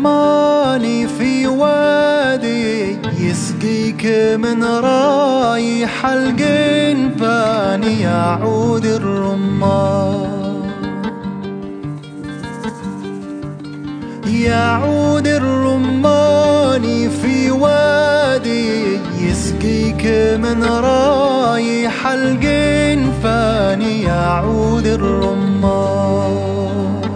الرماني في وادي يسقيك من رايح القنفان يا عود الرمان. يا عود الرماني في وادي يسقيك من رايح القنفان يا عود الرمان.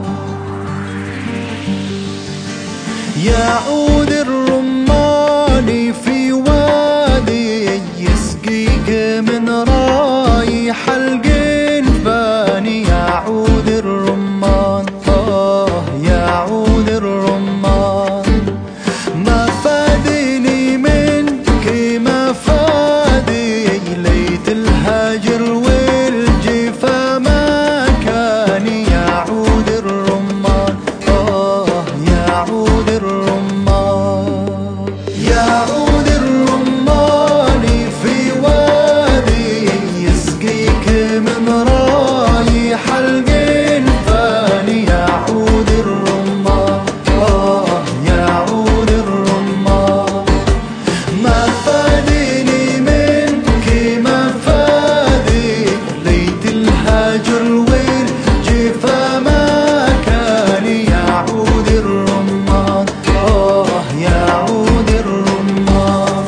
يا عود الرماني في وادي يسقيك من رايح القنفان يا عود الرمان. يا عود الرمان ما فادني منك ما فادي ليت الهجر والجفا ما كان يا عود الرمان. يا عود الرمان. يا عود الرمان في وادي يسقيك من رايح القنفان يا عود الرمان. يا عود الرمان ما فادني منك ما فادي ليت الهجر والجفا ما كان يا عود الرمان. يا عود الرمان.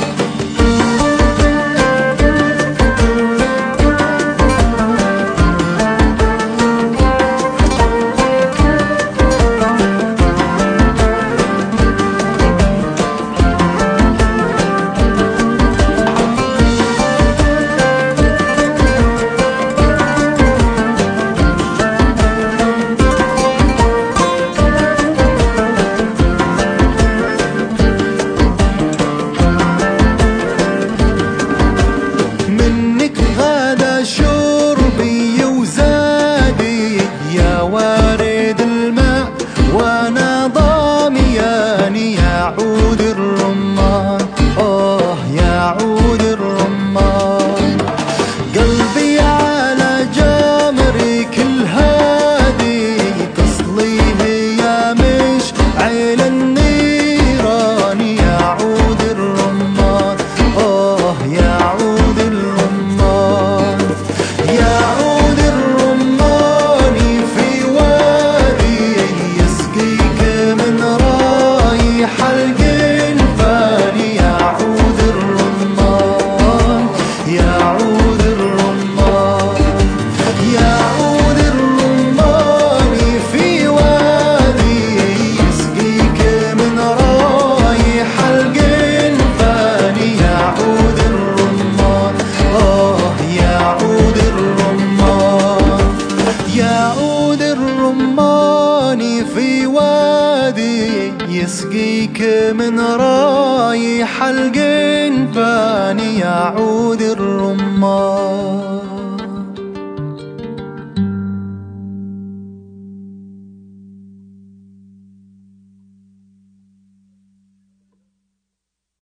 منك غدا شربي وزادي يا وارد الماء وانا ضاميان يا عود الرمان. يا عود الرمان قلبي على جمرك الهادي تصليه يا مشعل النيران يا عود الرمان. يا عود الرمان. يا عود الرمان في وادي يسقيك من رايح القنفان يا عود الرمان. يا عود الرمان. يا عود الرمان في وادي يسقيك من رايح القنفان يا عود الرمان. يا عود الرمان. يا عود الرمان في وادي يسقيك من رايح القنفان يا عود